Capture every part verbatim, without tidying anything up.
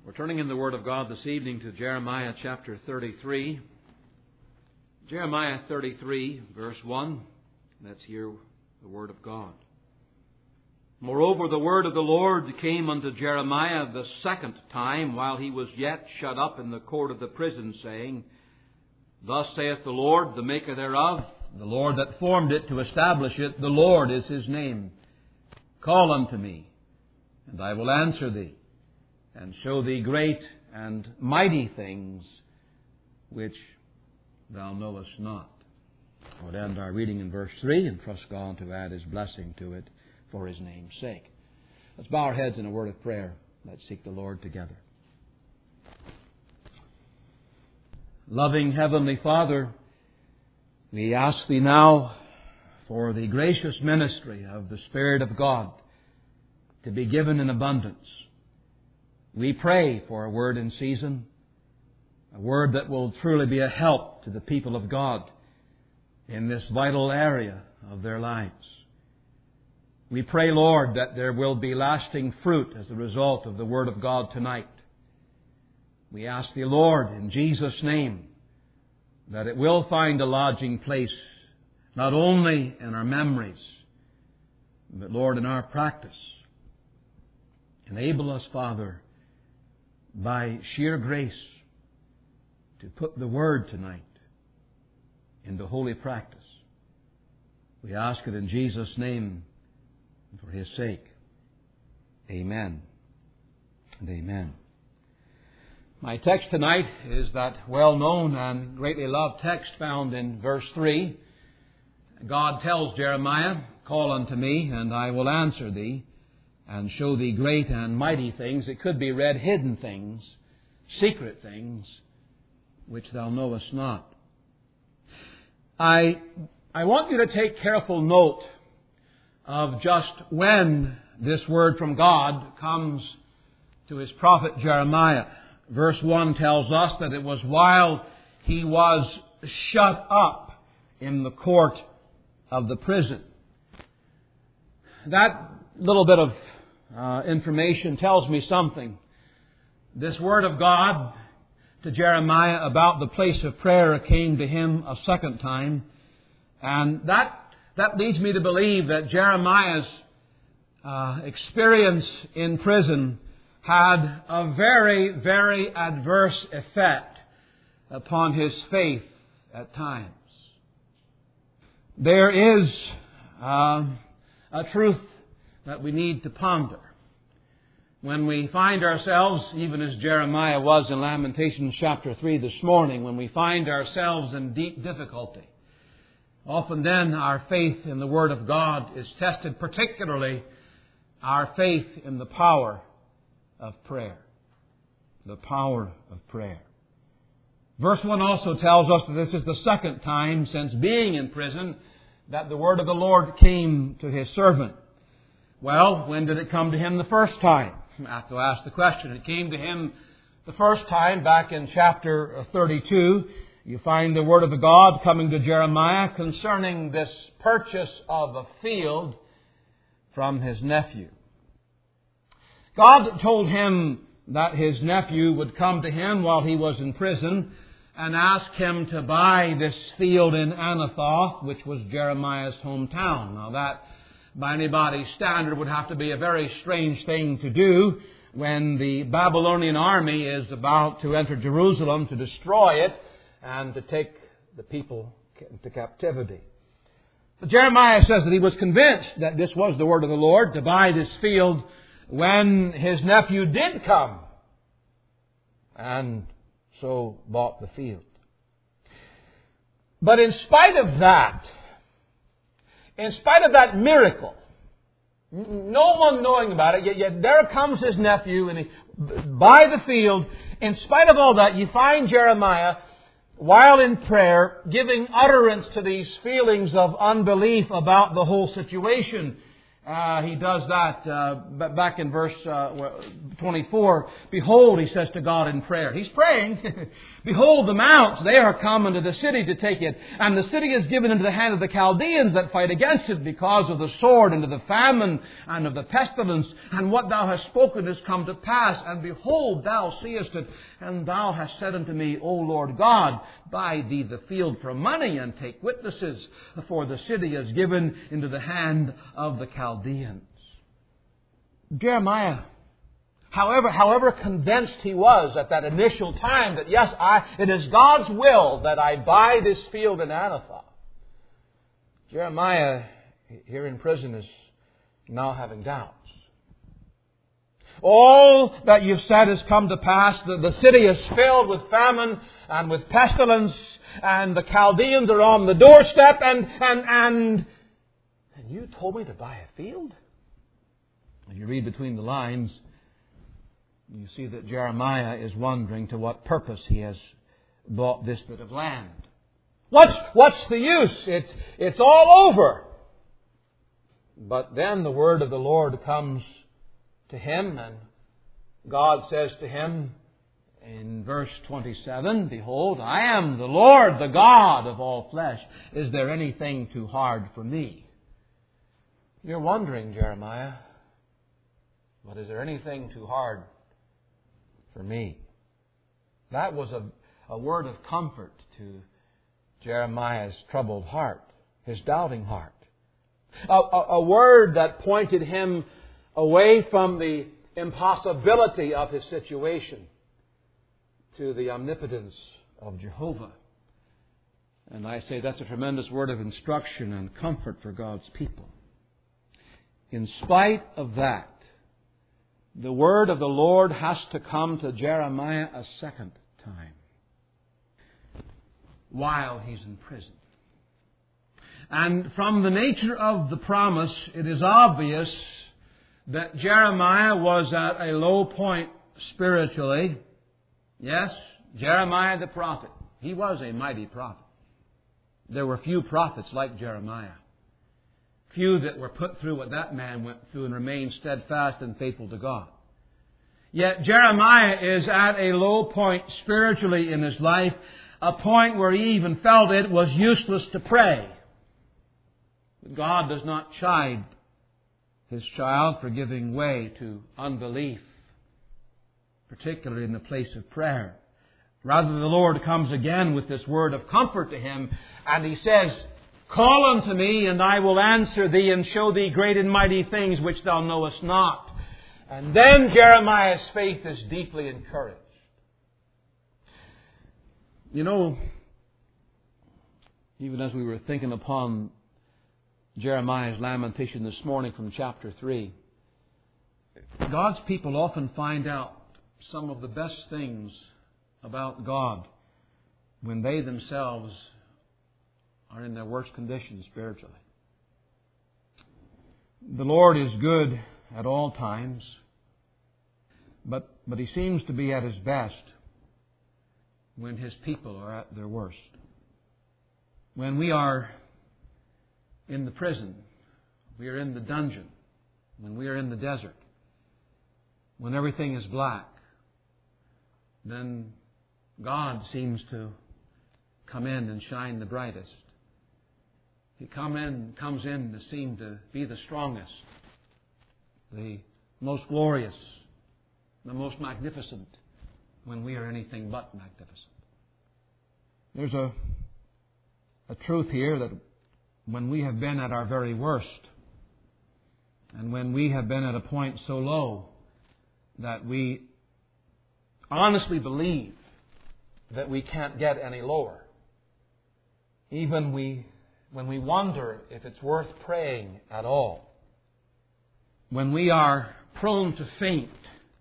We're turning in the Word of God this evening to Jeremiah chapter thirty-three. Jeremiah thirty-three, verse one. Let's hear the Word of God. Moreover, the word of the Lord came unto Jeremiah the second time, while he was yet shut up in the court of the prison, saying, Thus saith the Lord, the Maker thereof, the Lord that formed it to establish it, the Lord is His name. Call unto me, and I will answer thee, and show thee great and mighty things which thou knowest not. I would end our reading in verse three and trust God to add His blessing to it for His name's sake. Let's bow our heads in a word of prayer. Let's seek the Lord together. Loving Heavenly Father, we ask Thee now for the gracious ministry of the Spirit of God to be given in abundance. We pray for a word in season, a word that will truly be a help to the people of God in this vital area of their lives. We pray, Lord, that there will be lasting fruit as a result of the Word of God tonight. We ask Thee, Lord, in Jesus' name, that it will find a lodging place not only in our memories, but, Lord, in our practice. Enable us, Father, by sheer grace, to put the Word tonight into holy practice. We ask it in Jesus' name and for His sake. Amen and amen. My text tonight is that well-known and greatly loved text found in verse three. God tells Jeremiah, Call unto me, and I will answer thee, and show thee great and mighty things. It could be read hidden things, secret things, which thou knowest not. I, I want you to take careful note of just when this word from God comes to His prophet Jeremiah. Verse one tells us that it was while he was shut up in the court of the prison. That little bit of uh, information tells me something. This word of God to Jeremiah about the place of prayer came to him a second time. And that, that leads me to believe that Jeremiah's uh, experience in prison had a very, very adverse effect upon his faith at times. There is uh, a truth that we need to ponder. When we find ourselves, even as Jeremiah was in Lamentations chapter three this morning, when we find ourselves in deep difficulty, often then our faith in the Word of God is tested, particularly our faith in the power of prayer. The power of prayer. Verse one also tells us that this is the second time since being in prison that the word of the Lord came to His servant. Well, when did it come to him the first time? I have to ask the question. It came to him the first time back in chapter thirty-two. You find the word of the God coming to Jeremiah concerning this purchase of a field from his nephew. God told him that his nephew would come to him while he was in prison and ask him to buy this field in Anathoth, which was Jeremiah's hometown. Now that, by anybody's standard, would have to be a very strange thing to do when the Babylonian army is about to enter Jerusalem to destroy it and to take the people into captivity. But Jeremiah says that he was convinced that this was the word of the Lord to buy this field when his nephew did come, and so bought the field. But in spite of that, in spite of that miracle, no one knowing about it, yet, yet there comes his nephew and he buy the field. In spite of all that, you find Jeremiah, while in prayer, giving utterance to these feelings of unbelief about the whole situation. Uh, he does that uh, back in verse uh, twenty-four. Behold, he says to God in prayer. He's praying. Behold, the mounts, they are come into the city to take it. And the city is given into the hand of the Chaldeans that fight against it because of the sword and of the famine and of the pestilence. And what thou hast spoken is come to pass. And behold, thou seest it. And thou hast said unto me, O Lord God, buy thee the field for money and take witnesses. For the city is given into the hand of the Chaldeans. Jeremiah, however, however convinced he was at that initial time that yes, I, it is God's will that I buy this field in Anathoth. Jeremiah, here in prison, is now having doubts. All that you've said has come to pass. The, the city is filled with famine and with pestilence, and the Chaldeans are on the doorstep, and and and And you told me to buy a field? When you read between the lines, you see that Jeremiah is wondering to what purpose he has bought this bit of land. What's, what's the use? It's, it's all over. But then the word of the Lord comes to him, and God says to him in verse twenty-seven, Behold, I am the Lord, the God of all flesh. Is there anything too hard for me? You're wondering, Jeremiah, but is there anything too hard for me? That was a, a word of comfort to Jeremiah's troubled heart, his doubting heart. A, a, a word that pointed him away from the impossibility of his situation to the omnipotence of Jehovah. And I say that's a tremendous word of instruction and comfort for God's people. In spite of that, the word of the Lord has to come to Jeremiah a second time while he's in prison. And from the nature of the promise, it is obvious that Jeremiah was at a low point spiritually. Yes, Jeremiah the prophet. He was a mighty prophet. There were few prophets like Jeremiah. Few that were put through what that man went through and remained steadfast and faithful to God. Yet Jeremiah is at a low point spiritually in his life, a point where he even felt it was useless to pray. But God does not chide His child for giving way to unbelief, particularly in the place of prayer. Rather, the Lord comes again with this word of comfort to him, and He says, Call unto me, and I will answer thee, and show thee great and mighty things which thou knowest not. And then Jeremiah's faith is deeply encouraged. You know, even as we were thinking upon Jeremiah's lamentation this morning from chapter three, God's people often find out some of the best things about God when they themselves are in their worst condition spiritually. The Lord is good at all times, but, but He seems to be at His best when His people are at their worst. When we are in the prison, we are in the dungeon, when we are in the desert, when everything is black, then God seems to come in and shine the brightest. He come in, comes in to seem to be the strongest, the most glorious, the most magnificent, when we are anything but magnificent. There's a, a truth here that when we have been at our very worst, and when we have been at a point so low that we honestly believe that we can't get any lower, even we, when we wonder if it's worth praying at all, when we are prone to faint,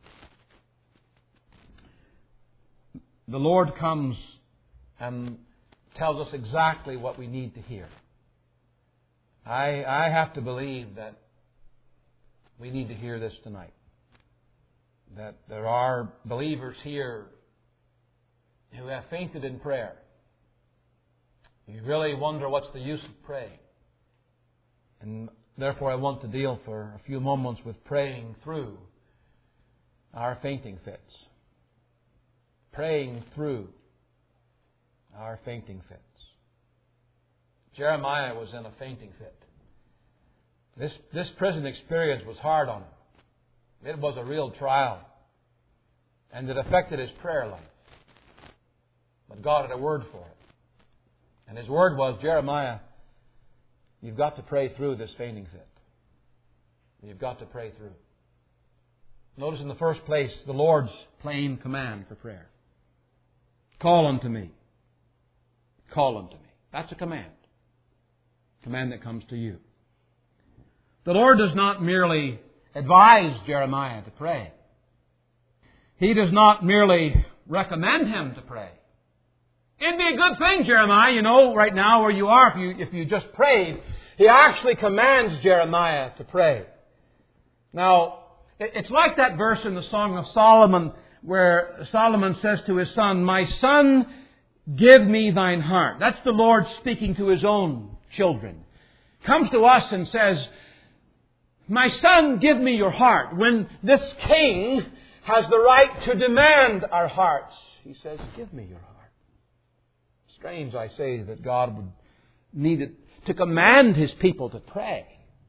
the Lord comes and tells us exactly what we need to hear. I, I have to believe that we need to hear this tonight. That there are believers here who have fainted in prayer. You really wonder what's the use of praying. And Therefore, I want to deal for a few moments with praying through our fainting fits. Praying through our fainting fits. Jeremiah was in a fainting fit. This, this prison experience was hard on him. It was a real trial. And it affected his prayer life. But God had a word for it. And His word was, Jeremiah, you've got to pray through this fainting fit. You've got to pray through. Notice in the first place, the Lord's plain command for prayer. Call unto me. Call unto me. That's a command. A command that comes to you. The Lord does not merely advise Jeremiah to pray. He does not merely recommend him to pray. It'd be a good thing, Jeremiah, you know, right now where you are, if you, if you just prayed. He actually commands Jeremiah to pray. Now, it's like that verse in the Song of Solomon where Solomon says to his son, my son, give me thine heart. That's the Lord speaking to His own children. Comes to us and says, my son, give me your heart. When this king has the right to demand our hearts, he says, give me your heart. Strange, I say, that God would need it to command His people to pray.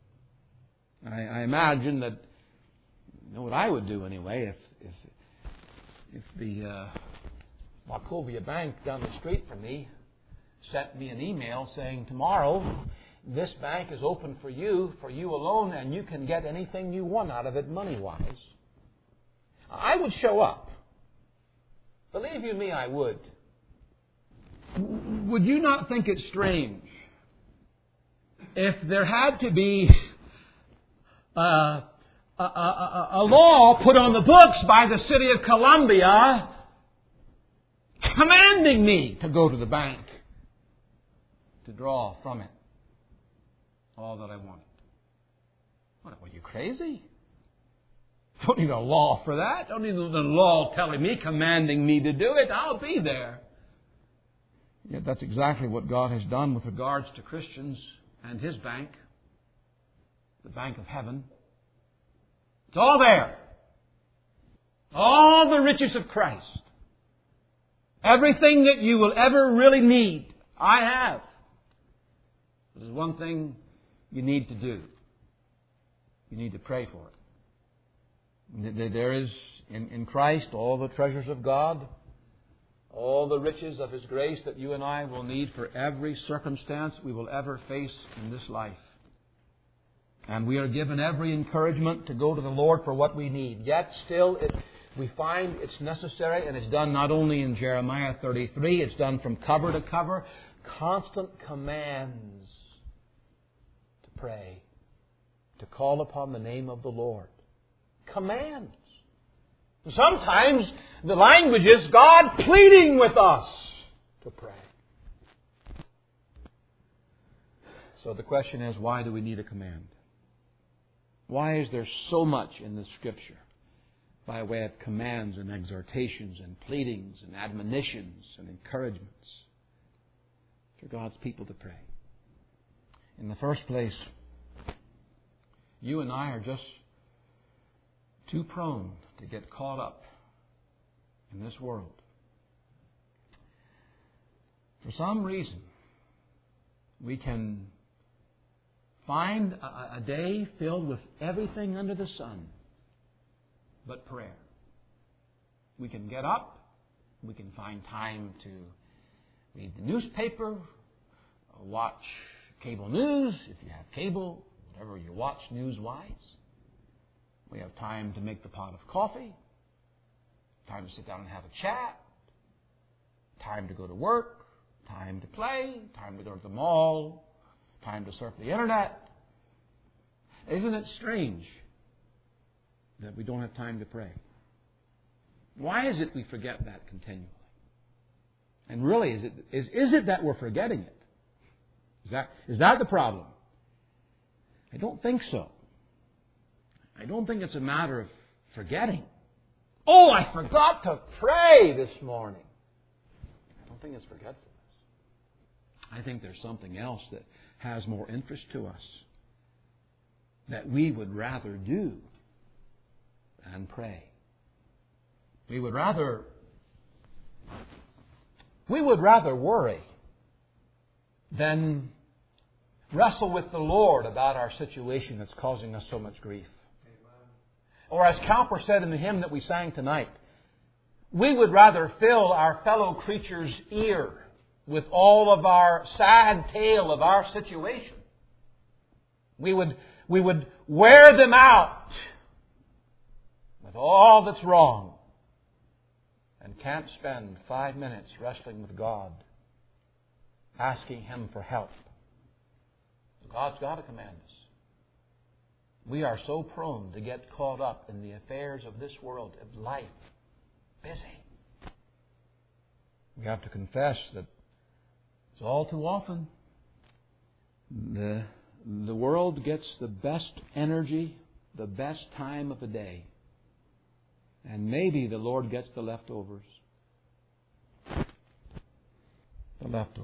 I, I imagine that, you know what I would do anyway, if if if the uh, Wachovia Bank down the street from me sent me an email saying, tomorrow this bank is open for you, for you alone, and you can get anything you want out of it money-wise. I would show up. Believe you me, I would. Would you not think it strange if there had to be a, a, a, a law put on the books by the city of Columbia commanding me to go to the bank to draw from it all that I wanted? What, were you crazy? Don't need a law for that. Don't need the law telling me, commanding me to do it. I'll be there. Yet that's exactly what God has done with regards to Christians and His bank, the bank of heaven. It's all there. All the riches of Christ. Everything that you will ever really need, I have. There's one thing you need to do. You need to pray for it. There is in, in Christ all the treasures of God, all the riches of His grace that you and I will need for every circumstance we will ever face in this life. And we are given every encouragement to go to the Lord for what we need. Yet still it, we find it's necessary, and it's done not only in Jeremiah thirty-three, it's done from cover to cover, constant commands to pray, to call upon the name of the Lord. Commands. Sometimes the language is God pleading with us to pray. So the question is, why do we need a command? Why is there so much in the Scripture by way of commands and exhortations and pleadings and admonitions and encouragements for God's people to pray? In the first place, you and I are just too prone to get caught up in this world. For some reason, we can find a, a day filled with everything under the sun but prayer. We can get up, we can find time to read the newspaper, watch cable news, if you have cable, whatever you watch news-wise. We have time to make the pot of coffee, time to sit down and have a chat, time to go to work, time to play, time to go to the mall, time to surf the internet. Isn't it strange that we don't have time to pray? Why is it we forget that continually? And really, is it, is, is it that we're forgetting it? Is that, is that the problem? I don't think so. I don't think it's a matter of forgetting. Oh, I forgot to pray this morning. I don't think it's forgetfulness. I think there's something else that has more interest to us. that we would rather do than pray. We would rather we would rather worry than wrestle with the Lord about our situation that's causing us so much grief. Or as Cowper said in the hymn that we sang tonight, we would rather fill our fellow creature's ear with all of our sad tale of our situation. We would, we would wear them out with all that's wrong and can't spend five minutes wrestling with God, asking Him for help. God's got to command us. We are so prone to get caught up in the affairs of this world, of life, busy. We have to confess that it's all too often the, the world gets the best energy, the best time of the day. And maybe the Lord gets the leftovers. The leftovers.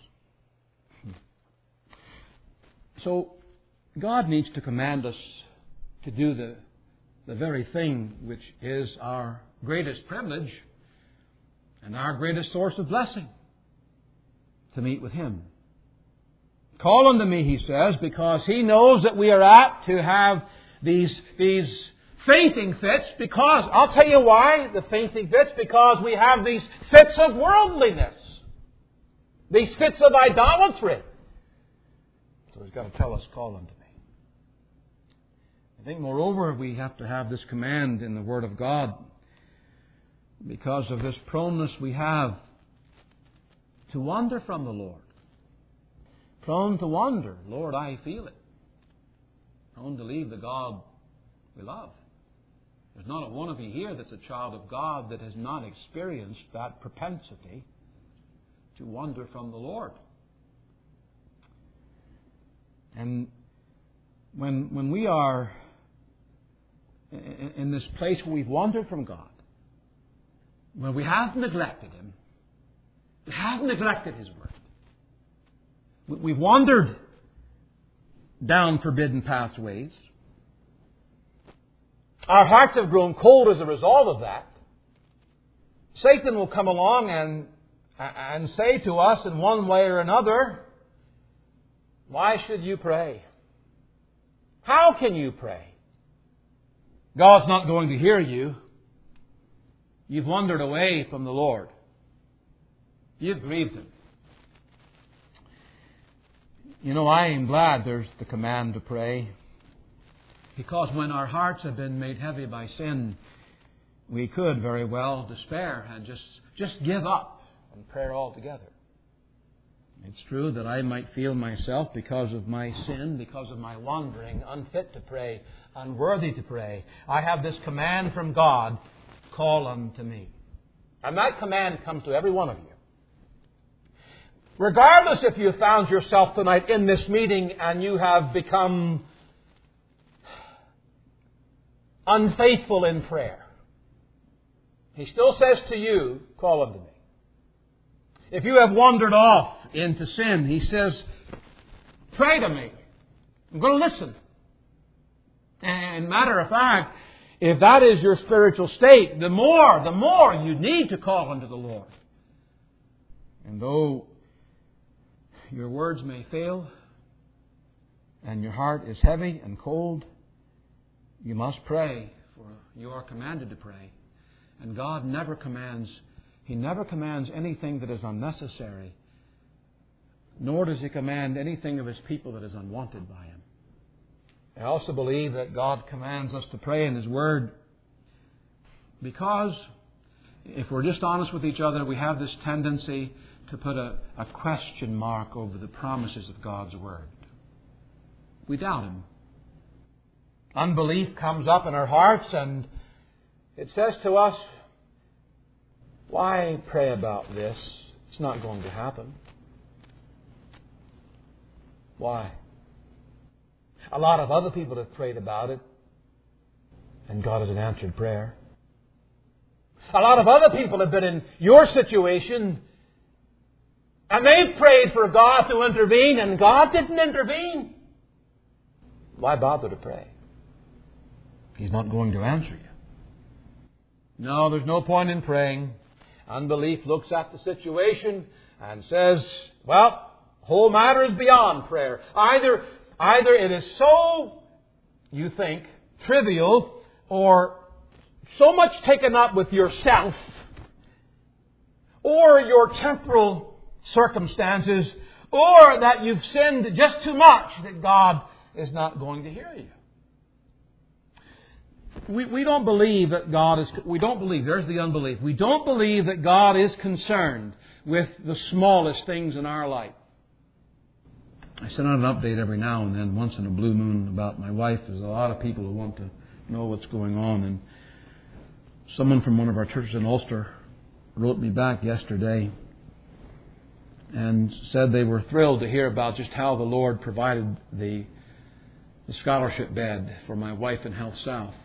So, God needs to command us to do the, the very thing which is our greatest privilege and our greatest source of blessing, to meet with Him. Call unto me, He says, because He knows that we are apt to have these, these fainting fits, because, I'll tell you why the fainting fits, because we have these fits of worldliness, these fits of idolatry. So He's got to tell us, call unto me. I think, moreover, we have to have this command in the Word of God because of this proneness we have to wander from the Lord. Prone to wander. Lord, I feel it. Prone to leave the God we love. There's not a one of you here that's a child of God that has not experienced that propensity to wander from the Lord. And when, when we are in this place where we've wandered from God, where we have neglected Him, we have neglected His Word, we've wandered down forbidden pathways, our hearts have grown cold as a result of that, Satan will come along and, and say to us in one way or another, why should you pray? How can you pray? God's not going to hear you. You've wandered away from the Lord. You've grieved Him. You know, I am glad there's the command to pray, because when our hearts have been made heavy by sin, we could very well despair and just, just give up on prayer altogether. It's true that I might feel myself, because of my sin, because of my wandering, unfit to pray, unworthy to pray. I have this command from God, call unto me. And that command comes to every one of you. Regardless if you found yourself tonight in this meeting and you have become unfaithful in prayer, He still says to you, call unto me. If you have wandered off into sin, He says, pray to me. I'm going to listen. And matter of fact, if that is your spiritual state, the more, the more you need to call unto the Lord. And though your words may fail and your heart is heavy and cold, you must pray, for you are commanded to pray. And God never commands He never commands anything that is unnecessary, nor does He command anything of His people that is unwanted by Him. I also believe that God commands us to pray in His Word because, if we're just honest with each other, we have this tendency to put a, a question mark over the promises of God's Word. We doubt Him. Unbelief comes up in our hearts, and it says to us, why pray about this? It's not going to happen. Why? A lot of other people have prayed about it, and God hasn't answered prayer. A lot of other people have been in your situation, and they've prayed for God to intervene, and God didn't intervene. why bother to pray? He's not going to answer you. No, there's no point in praying. Unbelief looks at the situation and says, well, the whole matter is beyond prayer. Either, either it is so, you think, trivial, or so much taken up with yourself, or your temporal circumstances, or that you've sinned just too much that God is not going to hear you. We, we don't believe that God is, we don't believe, there's the unbelief. We don't believe that God is concerned with the smallest things in our life. I send out an update every now and then, once in a blue moon, about my wife. There's a lot of people who want to know what's going on. And someone from one of our churches in Ulster wrote me back yesterday and said they were thrilled to hear about just how the Lord provided the, the scholarship bed for my wife in Health South.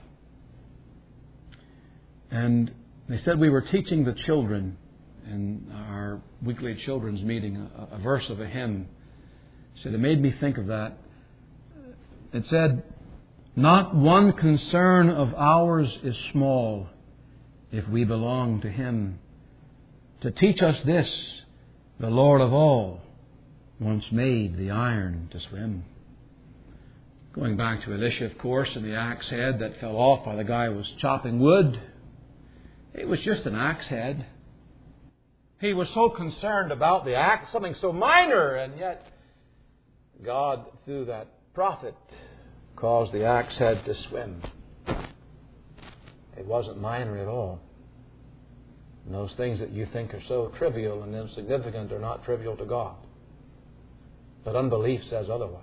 And they said we were teaching the children in our weekly children's meeting a, a verse of a hymn. He said, it made me think of that. It said, not one concern of ours is small if we belong to Him. To teach us this, the Lord of all once made the iron to swim. Going back to Elisha, of course, and the axe head that fell off while the guy was chopping wood. It was just an axe head. He was so concerned about the axe, something so minor, and yet God, through that prophet, caused the axe head to swim. It wasn't minor at all. And those things that you think are so trivial and insignificant are not trivial to God. But unbelief says otherwise.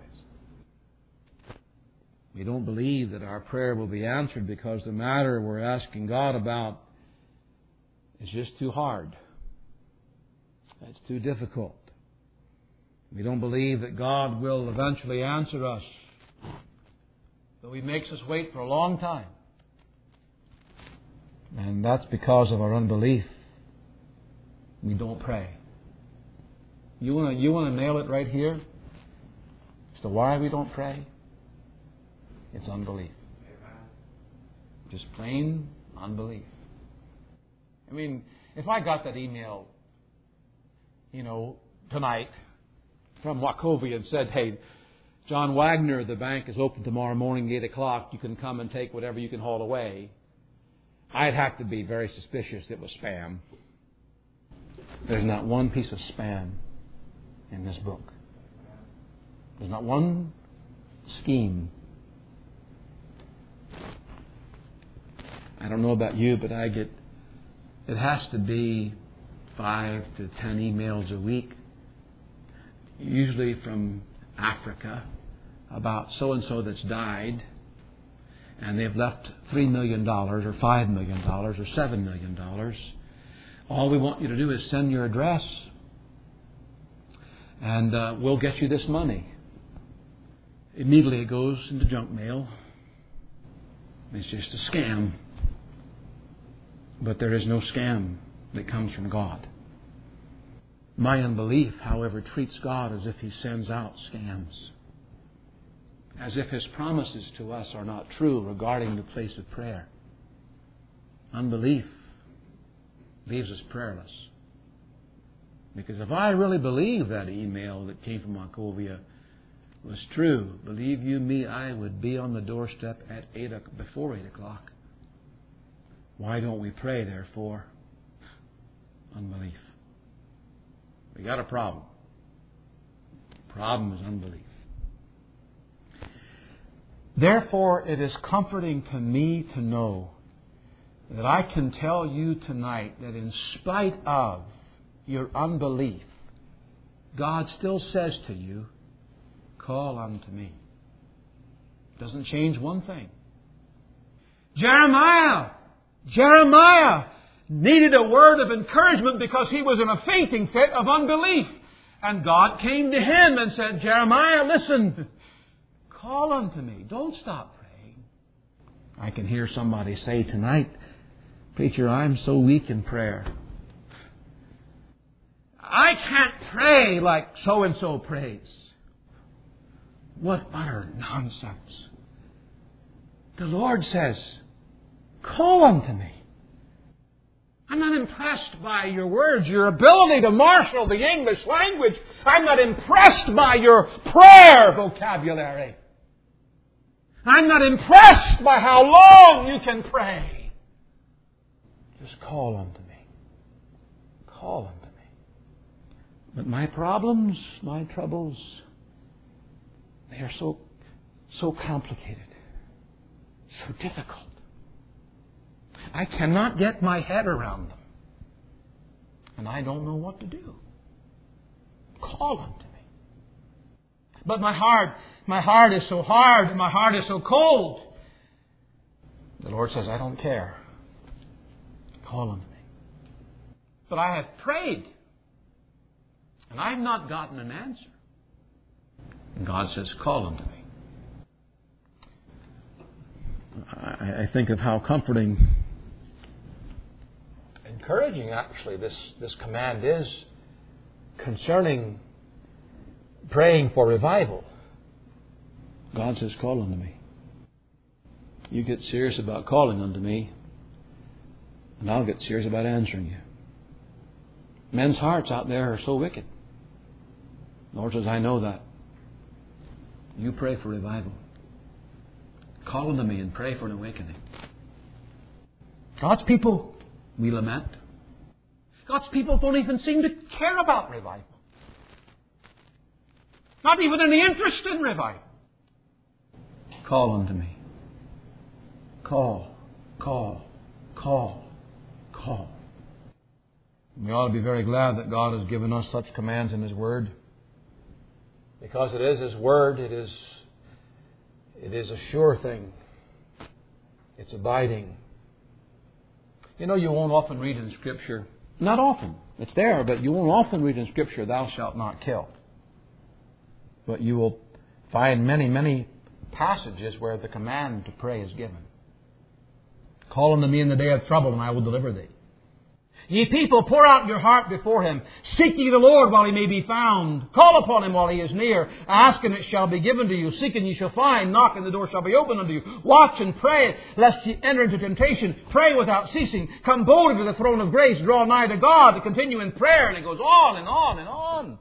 We don't believe that our prayer will be answered because the matter we're asking God about is just too hard. It's too difficult. We don't believe that God will eventually answer us, though He makes us wait for a long time. And that's because of our unbelief. We don't pray. You want to you want to nail it right here as to why we don't pray? It's unbelief. Just plain unbelief. I mean, if I got that email, you know, tonight from Wachovia and said, hey, John Wagner, the bank is open tomorrow morning, eight o'clock. You can come and take whatever you can haul away. I'd have to be very suspicious it was spam. There's not one piece of spam in this book. There's not one scheme. I don't know about you, but I get, it has to be five to ten emails a week, usually from Africa, about so-and-so that's died, and they've left three million dollars or five million dollars or seven million dollars. All we want you to do is send your address, and uh, we'll get you this money. Immediately it goes into junk mail. It's just a scam. But there is no scam that comes from God. My unbelief, however, treats God as if He sends out scams. As if His promises to us are not true regarding the place of prayer. Unbelief leaves us prayerless. Because if I really believe that email that came from Wachovia was true, believe you me, I would be on the doorstep at eight before eight o'clock. Why don't we pray, therefore? Unbelief. We got a problem. The problem is unbelief. Therefore, it is comforting to me to know that I can tell you tonight that in spite of your unbelief, God still says to you, call unto me. Doesn't change one thing. Jeremiah! Jeremiah needed a word of encouragement because he was in a fainting fit of unbelief. And God came to him and said, Jeremiah, listen, call unto me. Don't stop praying. I can hear somebody say tonight, preacher, I'm so weak in prayer. I can't pray like so-and-so prays. What utter nonsense. The Lord says, call unto me. I'm not impressed by your words, your ability to marshal the English language. I'm not impressed by your prayer vocabulary. I'm not impressed by how long you can pray. Just call unto me. Call unto me. But my problems, my troubles, they are so, so complicated, so difficult. I cannot get my head around them. And I don't know what to do. Call unto me. But my heart, my heart is so hard, and my heart is so cold. The Lord says, I don't care. Call unto me. But I have prayed, and I have not gotten an answer. And God says, call unto me. I, I think of how comforting, encouraging actually this, this command is concerning praying for revival. God says, call unto me. You get serious about calling unto me, and I'll get serious about answering you. Men's hearts out there are so wicked. The Lord says, I know that. You pray for revival. Call unto me and pray for an awakening. God's people, we lament. God's people don't even seem to care about revival. Not even any interest in revival. Call unto me. Call, call, call, call. We ought to be very glad that God has given us such commands in His Word. Because it is His Word, it is, it is a sure thing. It's abiding. You know, you won't often read in Scripture, not often, it's there, but you won't often read in Scripture, thou shalt not kill. But you will find many, many passages where the command to pray is given. Call unto me in the day of trouble, and I will deliver thee. Ye people, pour out your heart before Him. Seek ye the Lord while He may be found. Call upon Him while He is near. Ask, and it shall be given to you. Seek, and ye shall find. Knock, and the door shall be opened unto you. Watch and pray, lest ye enter into temptation. Pray without ceasing. Come boldly to the throne of grace. Draw nigh to God to continue in prayer. And it goes on and on and on.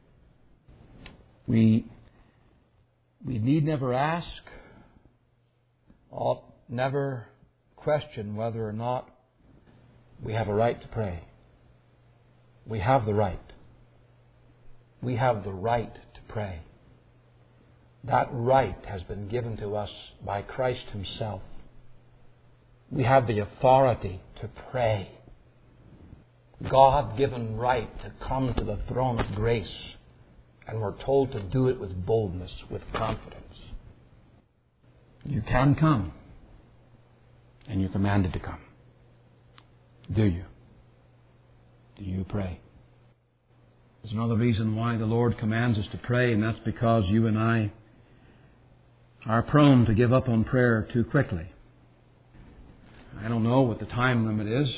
We, we need never ask, ought never question whether or not we have a right to pray. We have the right. We have the right to pray. That right has been given to us by Christ Himself. We have the authority to pray. God-given right to come to the throne of grace. And we're told to do it with boldness, with confidence. You can come. And you're commanded to come. Do you? Do you pray? There's another reason why the Lord commands us to pray, and that's because you and I are prone to give up on prayer too quickly. I don't know what the time limit is.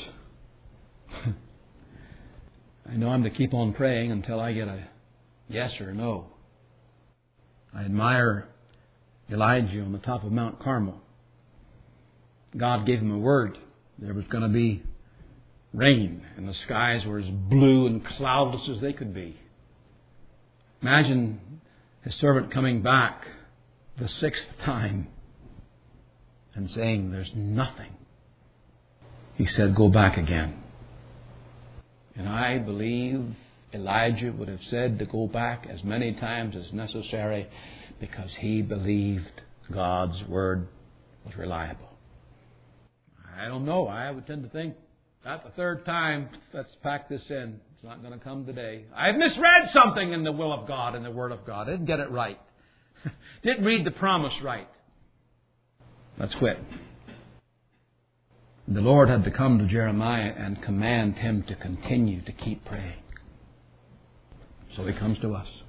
I know I'm to keep on praying until I get a yes or no. I admire Elijah on the top of Mount Carmel. God gave him a word. There was going to be rain, and the skies were as blue and cloudless as they could be. Imagine his servant coming back the sixth time and saying, there's nothing. He said, go back again. And I believe Elijah would have said to go back as many times as necessary because he believed God's word was reliable. I don't know. I would tend to think that the third time, let's pack this in. It's not going to come today. I've misread something in the will of God, in the Word of God. I didn't get it right. Didn't read the promise right. Let's quit. The Lord had to come to Jeremiah and command him to continue to keep praying. So He comes to us.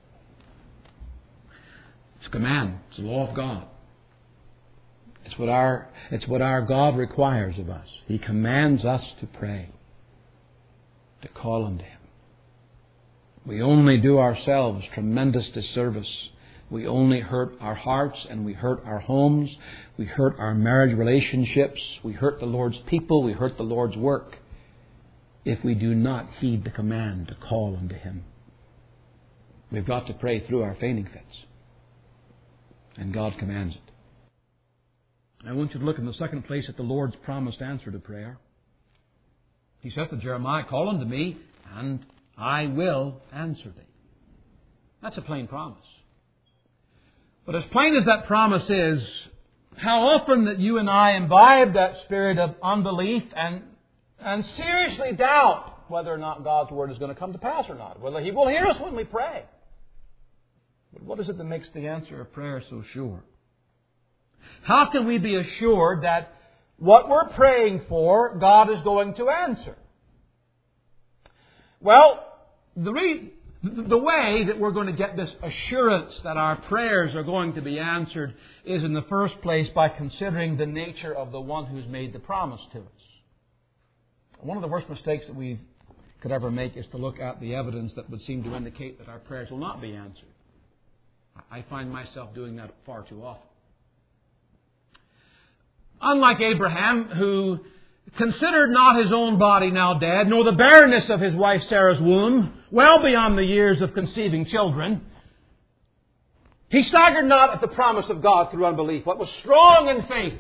It's a command. It's the law of God. It's what our, it's what our God requires of us. He commands us to pray, to call unto Him. We only do ourselves tremendous disservice we only hurt our hearts and we hurt our homes. We hurt our marriage relationships. We hurt the Lord's people. We hurt the Lord's work if we do not heed the command to call unto Him. We've got to pray through our fainting fits. And God commands it. I want you to look in the second place at the Lord's promised answer to prayer. He says to Jeremiah, call unto me, and I will answer thee. That's a plain promise. But as plain as that promise is, how often that you and I imbibe that spirit of unbelief and, and seriously doubt whether or not God's Word is going to come to pass or not, whether He will hear us when we pray. But what is it that makes the answer of prayer so sure? How can we be assured that what we're praying for, God is going to answer? Well, the, re- the way that we're going to get this assurance that our prayers are going to be answered is in the first place by considering the nature of the one who's made the promise to us. One of the worst mistakes that we could ever make is to look at the evidence that would seem to indicate that our prayers will not be answered. I find myself doing that far too often. Unlike Abraham, who considered not his own body now dead, nor the barrenness of his wife Sarah's womb, well beyond the years of conceiving children, he staggered not at the promise of God through unbelief, but was strong in faith.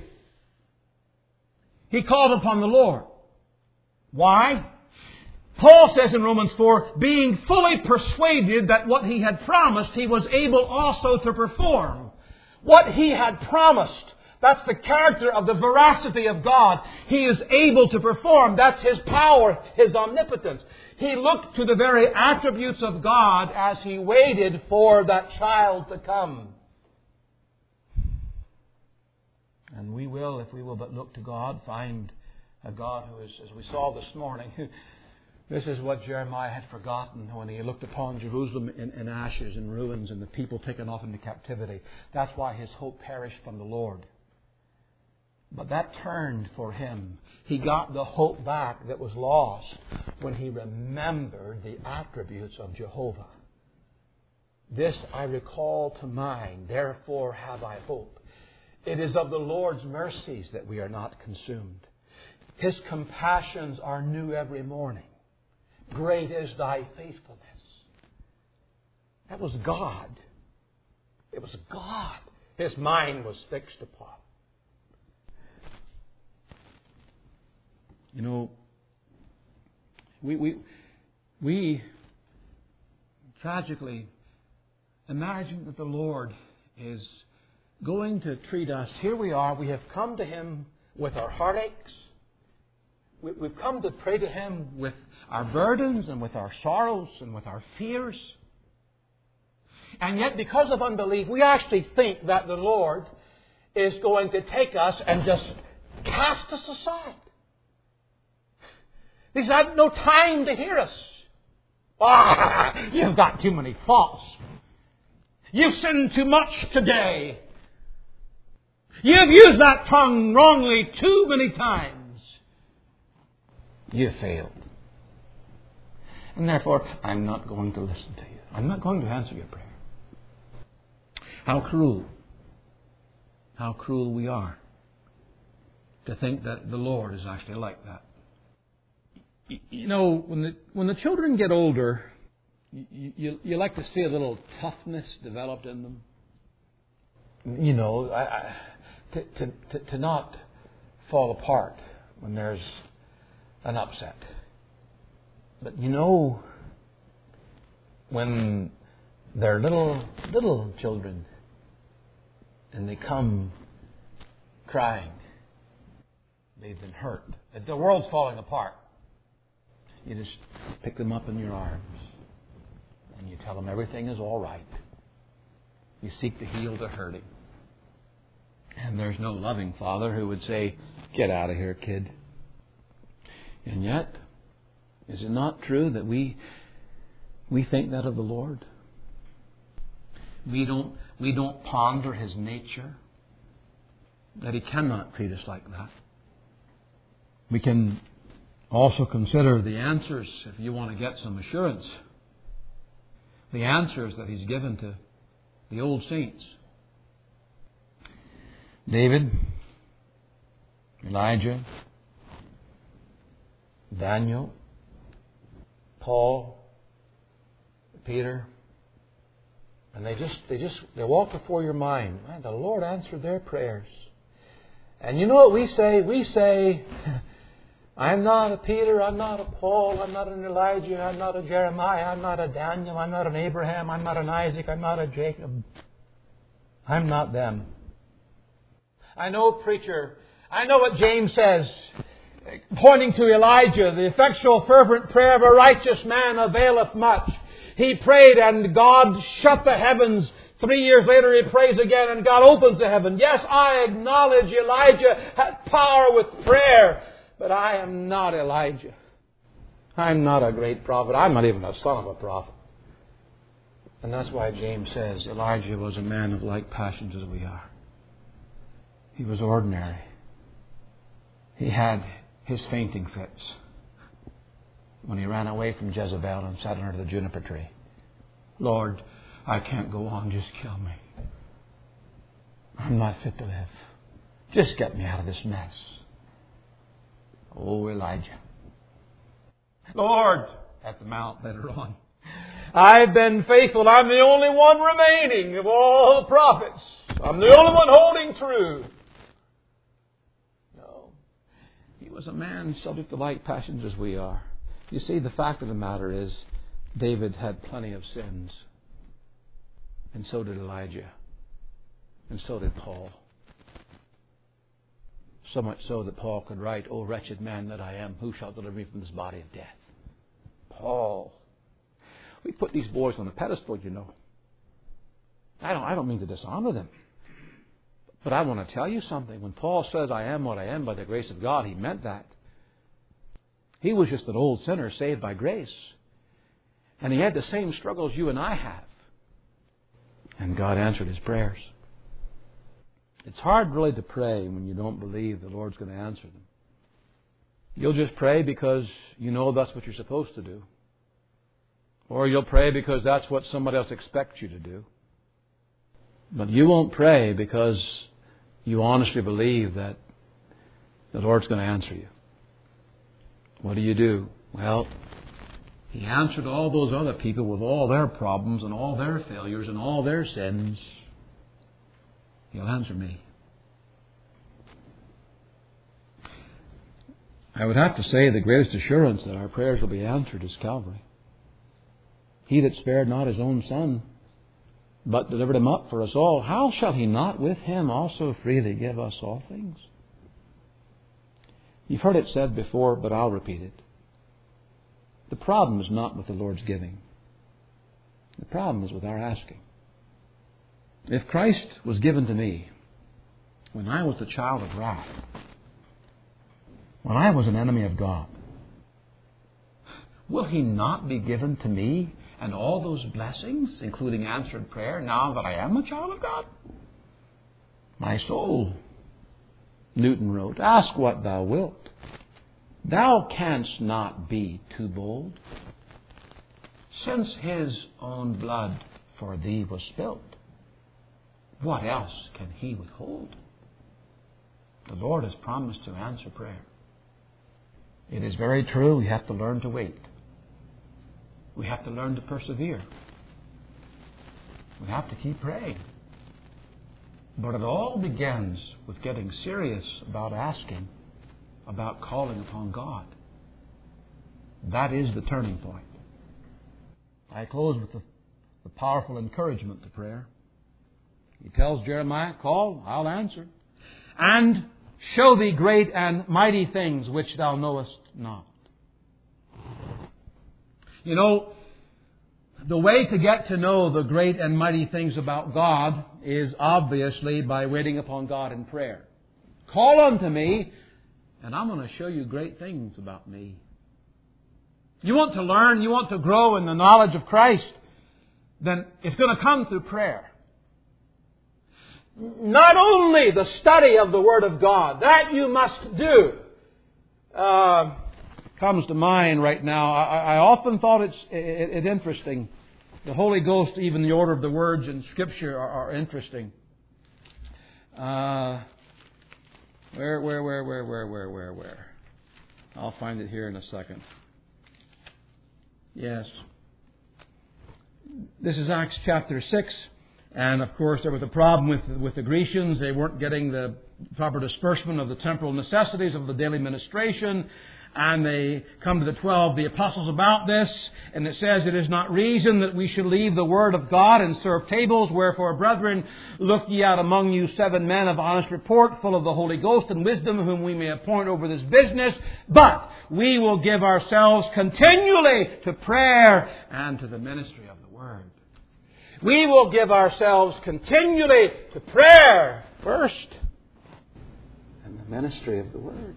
He called upon the Lord. Why? Paul says in Romans four, being fully persuaded that what he had promised, he was able also to perform. What he had promised, that's the character of the veracity of God. He is able to perform. That's His power, His omnipotence. He looked to the very attributes of God as he waited for that child to come. And we will, if we will but look to God, find a God who is, as we saw this morning, this is what Jeremiah had forgotten when he looked upon Jerusalem in, in ashes and ruins and the people taken off into captivity. That's why his hope perished from the Lord. But that turned for him. He got the hope back that was lost when he remembered the attributes of Jehovah. This I recall to mind, therefore have I hope. It is of the Lord's mercies that we are not consumed. His compassions are new every morning. Great is thy faithfulness. That was God. It was God. His mind was fixed upon. You know, we we we tragically imagine that the Lord is going to treat us. Here we are. We have come to Him with our heartaches. We've come to pray to Him with our burdens and with our sorrows and with our fears. And yet, because of unbelief, we actually think that the Lord is going to take us and just cast us aside. He's had no time to hear us. Ah, you've got too many faults. You've sinned too much today. You've used that tongue wrongly too many times. You failed. And therefore, I'm not going to listen to you. I'm not going to answer your prayer. How cruel. How cruel we are to think that the Lord is actually like that. You know, when the when the children get older, you, you, you like to see a little toughness developed in them. You know, I, I, to, to, to, to not fall apart when there's an upset. But you know, when they're little little children and they come crying, they've been hurt. The world's falling apart. You just pick them up in your arms and you tell them everything is all right. You seek to heal the hurting. And there's no loving father who would say, "Get out of here, kid." And yet, is it not true that we we think that of the Lord? We don't we don't ponder His nature, that He cannot treat us like that. We can also consider the answers, if you want to get some assurance. The answers that He's given to the old saints. David, Elijah, Daniel, Paul, Peter, and they just they just they walk before your mind. Man, the Lord answered their prayers. And you know what we say? We say, I'm not a Peter, I'm not a Paul, I'm not an Elijah, I'm not a Jeremiah, I'm not a Daniel, I'm not an Abraham, I'm not an Isaac, I'm not a Jacob. I'm not them. I know, preacher, I know what James says, pointing to Elijah, the effectual fervent prayer of a righteous man availeth much. He prayed and God shut the heavens. Three years later he prays again and God opens the heaven. Yes, I acknowledge Elijah had power with prayer, but I am not Elijah. I'm not a great prophet. I'm not even a son of a prophet. And that's why James says Elijah was a man of like passions as we are. He was ordinary. He had his fainting fits when he ran away from Jezebel and sat under the juniper tree. Lord, I can't go on. Just kill me. I'm not fit to live. Just get me out of this mess. Oh, Elijah. Lord, at the mount later on, I've been faithful. I'm the only one remaining of all the prophets. I'm the only one holding true. No. He was a man subject to like passions as we are. You see, the fact of the matter is, David had plenty of sins. And so did Elijah. And so did Paul. So much so that Paul could write, O wretched man that I am, who shall deliver me from this body of death? Paul. We put these boys on a pedestal, you know. I don't, I don't mean to dishonor them. But I want to tell you something. When Paul says, I am what I am by the grace of God, he meant that. He was just an old sinner saved by grace. And he had the same struggles you and I have. And God answered his prayers. It's hard really to pray when you don't believe the Lord's going to answer them. You'll just pray because you know that's what you're supposed to do. Or you'll pray because that's what somebody else expects you to do. But you won't pray because you honestly believe that the Lord's going to answer you. What do you do? Well, He answered all those other people with all their problems and all their failures and all their sins. He'll answer me. I would have to say the greatest assurance that our prayers will be answered is Calvary. He that spared not his own Son, but delivered him up for us all, how shall he not with him also freely give us all things? You've heard it said before, but I'll repeat it. The problem is not with the Lord's giving. The problem is with our asking. If Christ was given to me when I was a child of wrath, when I was an enemy of God, will He not be given to me and all those blessings, including answered prayer, now that I am a child of God? My soul, Newton wrote, ask what thou wilt. Thou canst not be too bold. Since His own blood for thee was spilt, what else can He withhold? The Lord has promised to answer prayer. It is very true, we have to learn to wait. We have to learn to persevere. We have to keep praying. But it all begins with getting serious about asking, about calling upon God. That is the turning point. I close with the, the powerful encouragement to prayer. He tells Jeremiah, call, I'll answer. And show thee great and mighty things which thou knowest not. You know, the way to get to know the great and mighty things about God is obviously by waiting upon God in prayer. Call unto me, and I'm going to show you great things about me. You want to learn, you want to grow in the knowledge of Christ, then it's going to come through prayer. Not only the study of the Word of God, that you must do. Uh, comes to mind right now. I, I often thought it's it, it interesting The Holy Ghost, even the order of the words in Scripture are, are interesting. Uh, where, where, where, where, where, where, where, where? I'll find it here in a second. Yes. This is Acts chapter six. And, of course, there was a problem with, with the Grecians. They weren't getting the proper disbursement of the temporal necessities of the daily ministration. And they come to the twelve, the apostles, about this. And it says, "It is not reason that we should leave the word of God and serve tables. Wherefore, brethren, look ye out among you seven men of honest report, full of the Holy Ghost and wisdom, whom we may appoint over this business. But we will give ourselves continually to prayer and to the ministry of the word." We will give ourselves continually to prayer first and the ministry of the word.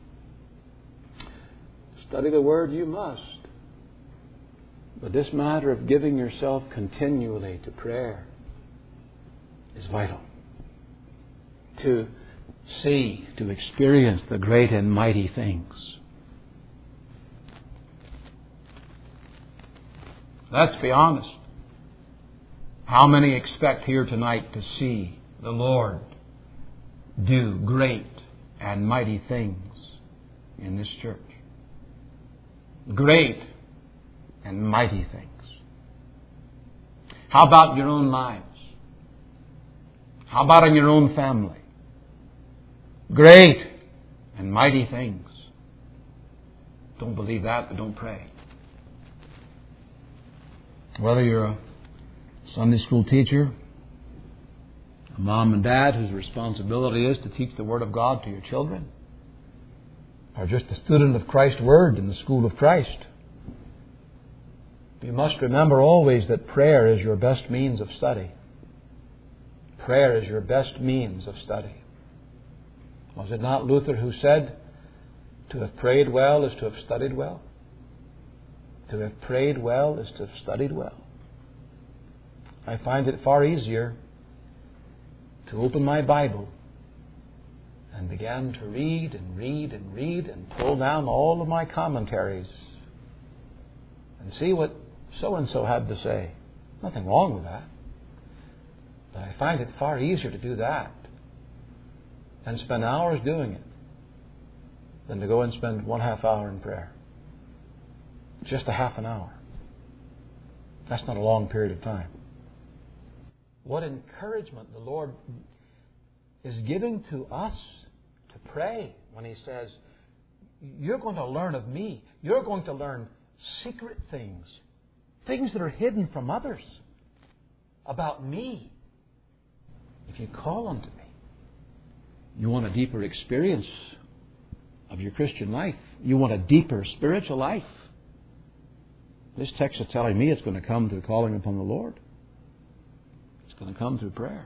Study the Word you must. But this matter of giving yourself continually to prayer is vital. To see, to experience the great and mighty things. Let's be honest. How many expect here tonight to see the Lord do great and mighty things in this church? Great and mighty things. How about your own lives? How about in your own family? Great and mighty things. Don't believe that, but don't pray. Whether you're a Sunday school teacher, a mom and dad whose responsibility is to teach the Word of God to your children, or just a student of Christ's Word in the school of Christ, you must remember always that prayer is your best means of study. Prayer is your best means of study. Was it not Luther who said, "To have prayed well is to have studied well"? To have prayed well is to have studied well. I find it far easier to open my Bible and began to read and read and read and pull down all of my commentaries and see what so-and-so had to say. Nothing wrong with that. But I find it far easier to do that and spend hours doing it than to go and spend one half hour in prayer. Just a half an hour. That's not a long period of time. What encouragement the Lord is giving to us to pray when He says, you're going to learn of me. You're going to learn secret things. Things that are hidden from others about me. If you call unto me, you want a deeper experience of your Christian life. You want a deeper spiritual life. This text is telling me it's going to come through calling upon the Lord. It's going to come through prayer.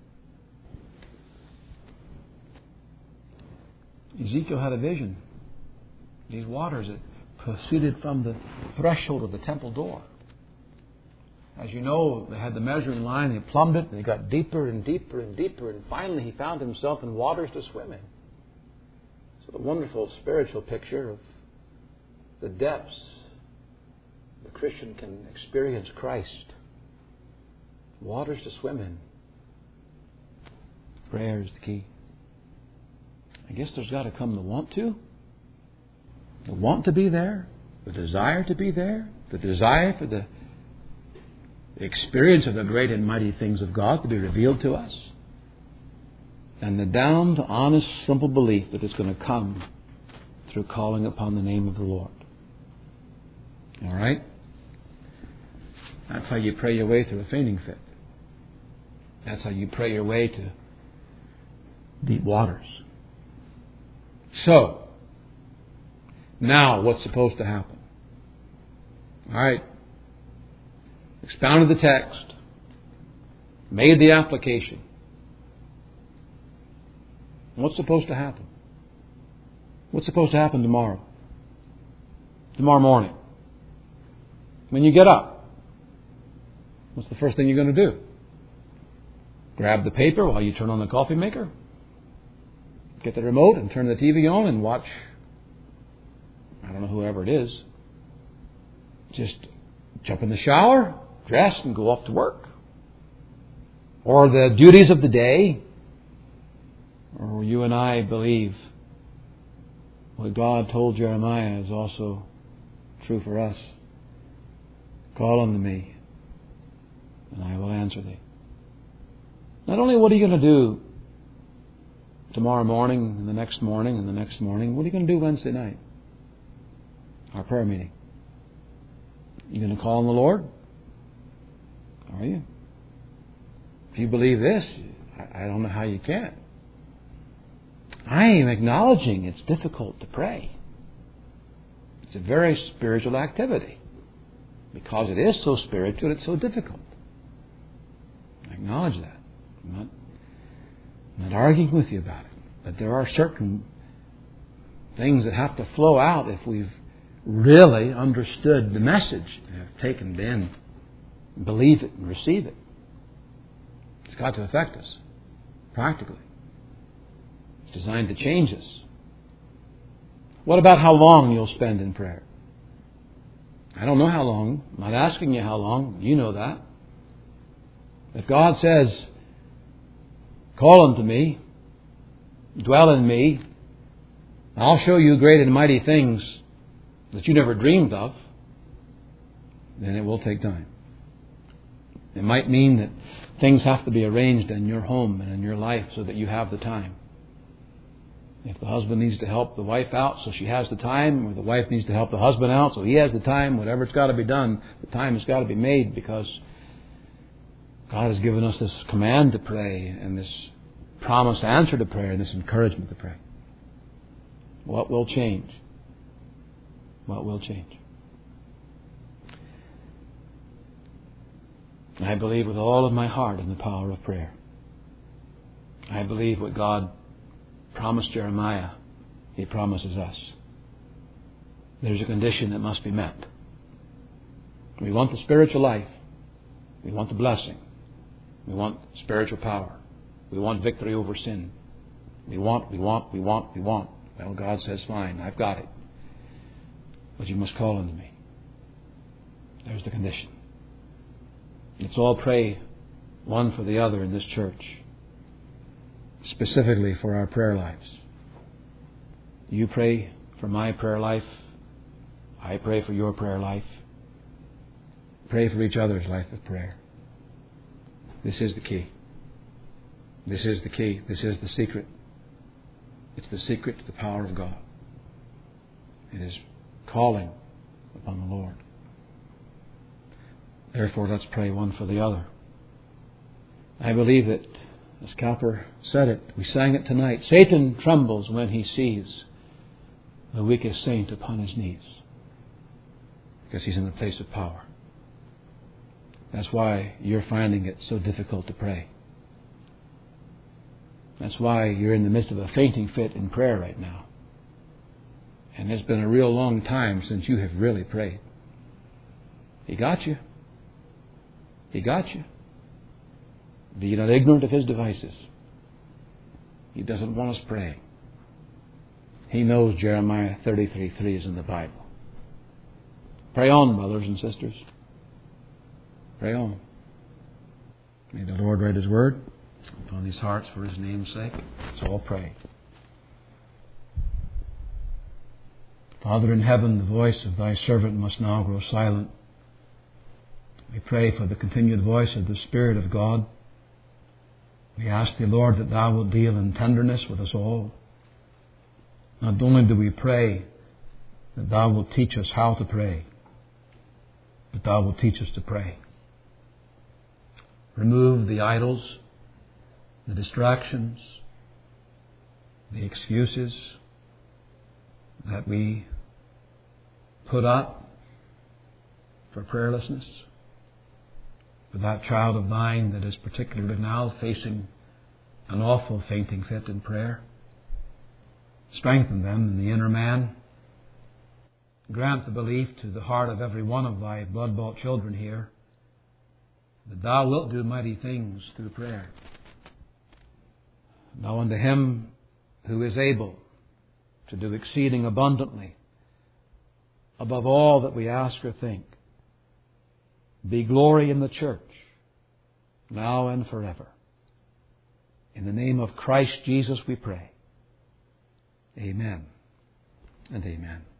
Ezekiel had a vision. These waters that proceeded from the threshold of the temple door. As you know, they had the measuring line, they plumbed it, and they got deeper and deeper and deeper, and finally he found himself in waters to swim in. So the wonderful spiritual picture of the depths the Christian can experience Christ. Waters to swim in. Prayer is the key. I guess there's got to come the want to. The want to be there. The desire to be there. The desire for the experience of the great and mighty things of God to be revealed to us. And the down to honest, simple belief that it's going to come through calling upon the name of the Lord. All right? That's how you pray your way through a fainting fit. That's how you pray your way to deep waters. So, now what's supposed to happen? All right. Expounded the text. Made the application. What's supposed to happen? What's supposed to happen tomorrow? Tomorrow morning. When you get up, what's the first thing you're going to do? Grab the paper while you turn on the coffee maker. Get the remote and turn the T V on and watch, I don't know, whoever it is. Just jump in the shower, dress and go off to work. Or the duties of the day. Or you and I believe what God told Jeremiah is also true for us. Call unto me, and I will answer thee. Not only what are you going to do tomorrow morning, and the next morning, and the next morning, what are you going to do Wednesday night? Our prayer meeting. You going to call on the Lord? Are you? If you believe this, I don't know how you can. I am acknowledging it's difficult to pray. It's a very spiritual activity. Because it is so spiritual, it's so difficult. I acknowledge that. I'm not, I'm not arguing with you about it. But there are certain things that have to flow out if we've really understood the message and have taken it in, believe it and receive it. It's got to affect us practically. It's designed to change us. What about how long you'll spend in prayer? I don't know how long. I'm not asking you how long. You know that. If God says, call unto me, dwell in me, I'll show you great and mighty things that you never dreamed of, then it will take time. It might mean that things have to be arranged in your home and in your life so that you have the time. If the husband needs to help the wife out so she has the time, or the wife needs to help the husband out so he has the time, whatever's got to be done, the time has got to be made, because God has given us this command to pray and this promised answer to prayer and this encouragement to pray. What will change? What will change? I believe with all of my heart in the power of prayer. I believe what God promised Jeremiah, He promises us. There's a condition that must be met. We want the spiritual life. We want the blessing. We want spiritual power. We want victory over sin. We want, we want, we want, we want. Well, God says, fine, I've got it. But you must call unto me. There's the condition. Let's all pray one for the other in this church, specifically for our prayer lives. You pray for my prayer life. I pray for your prayer life. Pray for each other's life of prayer. This is the key. This is the key. This is the secret. It's the secret to the power of God. It is calling upon the Lord. Therefore, let's pray one for the other. I believe that, as Cowper said it, we sang it tonight, Satan trembles when he sees the weakest saint upon his knees, because he's in the place of power. That's why you're finding it so difficult to pray. That's why you're in the midst of a fainting fit in prayer right now. And it's been a real long time since you have really prayed. He got you. He got you. Be not ignorant of his devices. He doesn't want us praying. He knows Jeremiah thirty-three three is in the Bible. Pray on, brothers and sisters. Pray on. May the Lord write His word upon these hearts for His name's sake. Let's all pray. Father in heaven, the voice of Thy servant must now grow silent. We pray for the continued voice of the Spirit of God. We ask Thee, Lord, that Thou wilt deal in tenderness with us all. Not only do we pray that Thou wilt teach us how to pray, but Thou wilt teach us to pray. Remove the idols, the distractions, the excuses that we put up for prayerlessness. For that child of Thine that is particularly now facing an awful fainting fit in prayer, strengthen them in the inner man. Grant the belief to the heart of every one of Thy blood-bought children here that Thou wilt do mighty things through prayer. Now unto Him who is able to do exceeding abundantly above all that we ask or think, be glory in the church, now and forever. In the name of Christ Jesus we pray. Amen and amen.